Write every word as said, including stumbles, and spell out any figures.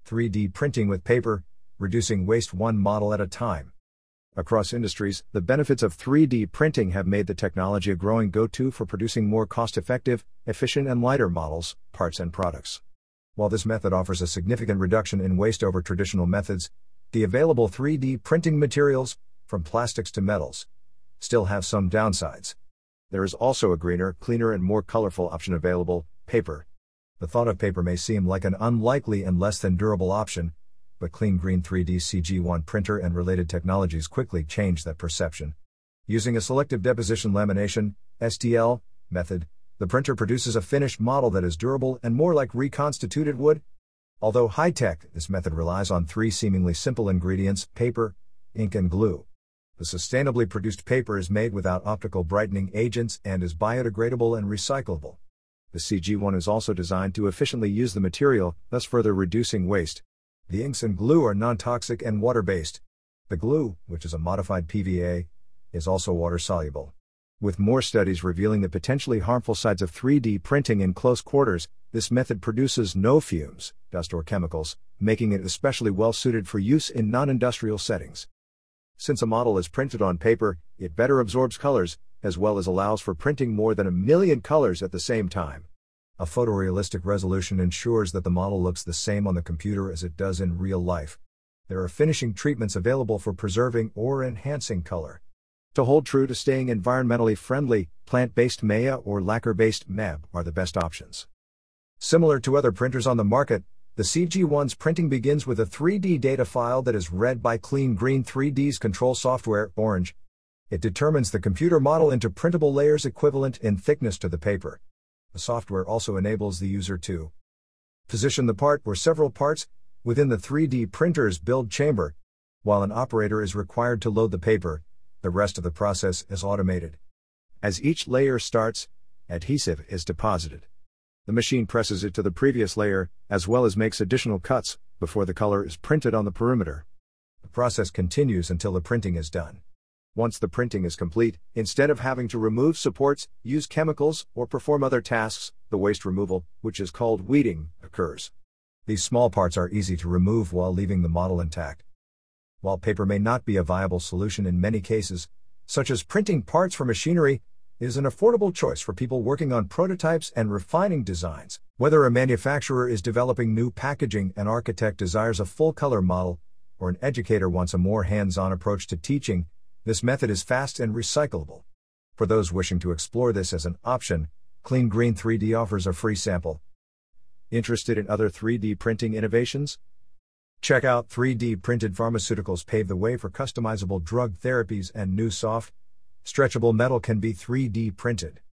three D printing with paper, reducing waste one model at a time. Across industries, the benefits of three D printing have made the technology a growing go-to for producing more cost-effective, efficient and lighter models, parts and products. While this method offers a significant reduction in waste over traditional methods, the available three D printing materials, from plastics to metals, still have some downsides. There is also a greener, cleaner and more colorful option available: paper. The thought of paper may seem like an unlikely and less than durable option, but Clean Green three D C G one printer and related technologies quickly changed that perception. Using a selective deposition lamination (S D L) method, the printer produces a finished model that is durable and more like reconstituted wood. Although high-tech, this method relies on three seemingly simple ingredients: paper, ink and glue. The sustainably produced paper is made without optical brightening agents and is biodegradable and recyclable. The C G one is also designed to efficiently use the material, thus further reducing waste. The inks and glue are non-toxic and water-based. The glue, which is a modified P V A, is also water-soluble. With more studies revealing the potentially harmful sides of three D printing in close quarters, this method produces no fumes, dust or chemicals, making it especially well-suited for use in non-industrial settings. Since a model is printed on paper, it better absorbs colors, as well as allows for printing more than a million colors at the same time. A photorealistic resolution ensures that the model looks the same on the computer as it does in real life. There are finishing treatments available for preserving or enhancing color. To hold true to staying environmentally friendly, plant-based Maya or lacquer-based M E B are the best options. Similar to other printers on the market, the C G one's printing begins with a three D data file that is read by Clean Green three D's control software, Orange. It determines the computer model into printable layers equivalent in thickness to the paper. The software also enables the user to position the part or several parts within the three D printer's build chamber. While an operator is required to load the paper, the rest of the process is automated. As each layer starts, adhesive is deposited. The machine presses it to the previous layer, as well as makes additional cuts, before the color is printed on the perimeter. The process continues until the printing is done. Once the printing is complete, instead of having to remove supports, use chemicals, or perform other tasks, the waste removal, which is called weeding, occurs. These small parts are easy to remove while leaving the model intact. While paper may not be a viable solution in many cases, such as printing parts for machinery, it is an affordable choice for people working on prototypes and refining designs. Whether a manufacturer is developing new packaging, an architect desires a full-color model, or an educator wants a more hands-on approach to teaching, this method is fast and recyclable. For those wishing to explore this as an option, Clean Green three D offers a free sample. Interested in other three D printing innovations? Check out three D printed pharmaceuticals pave the way for customizable drug therapies, and new soft, stretchable metal can be three D printed.